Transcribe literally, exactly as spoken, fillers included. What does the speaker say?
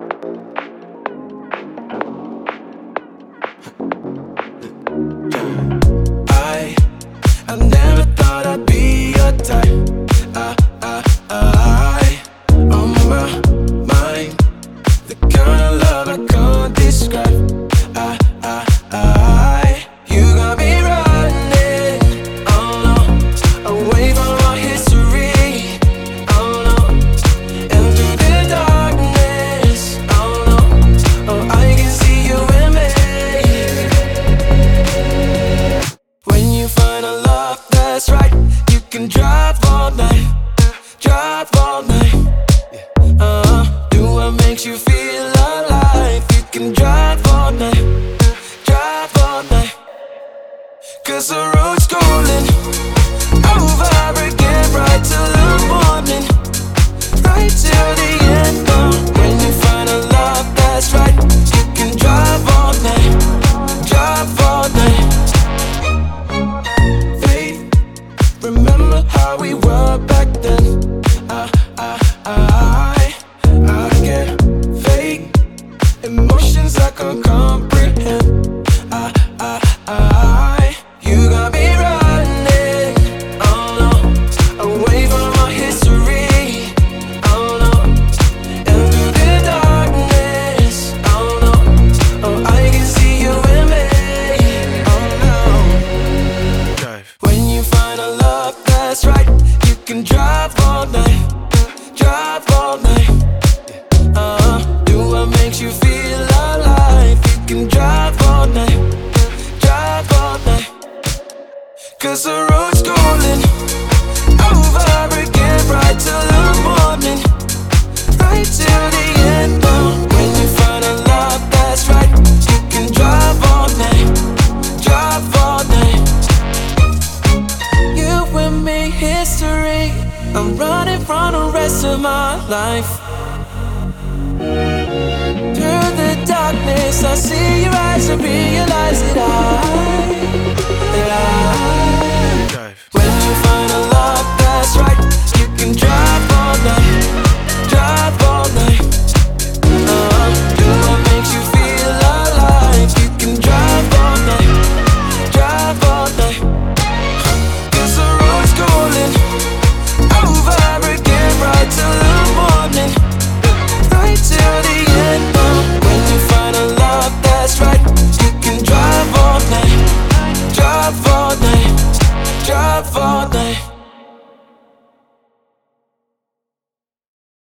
I, I never thought I'd be your type. I, I, I, on my mind, the kind of love I can't describe. I, I, I, you got me running, oh no, away from our history, oh no, and through the darkness, oh no, oh I can see you in me. When you find a love that's right, you can drive all night, drive all night. Uh, do what makes you feel alive. You can drive all night, drive all night. Cause the road's calling, over again, right till the morning, right till the end. Uh, when you find a love that's right, you can drive all night, drive all night. Faith, remember how we were back then. I, I, I, I get fake emotions I can't comprehend. I, I, I, you got me running, oh no, away from our history, oh no, and through the darkness, oh no, oh I can see you in me, oh no. Drive. When you find a love that's right, you can drive all night, drive all night. Uh, do what makes you feel alive. You can drive all night, drive all night. Cause the road's calling, over again, right till the morning, right till the end. Uh, when you find a love that's right, you can drive all night, drive all night. You and me, history. I'm running from the rest of my life. Through the darkness, I see your eyes and realize that I, that I, when you find